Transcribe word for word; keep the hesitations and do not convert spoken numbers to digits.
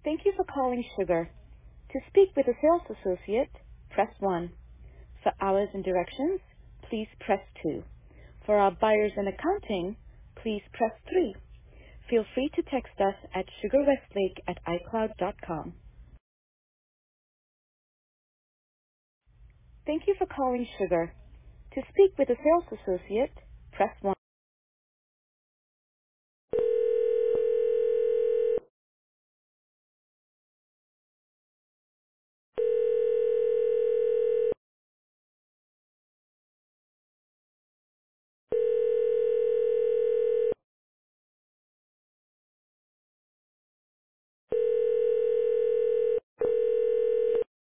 Thank you for calling Sugar. To speak with a sales associate, press one. For hours and directions, please press two. For our buyers and accounting, please press three. Feel free to text us at sugarwestlake at icloud dot com. Thank you for calling Sugar. To speak with a sales associate, press one.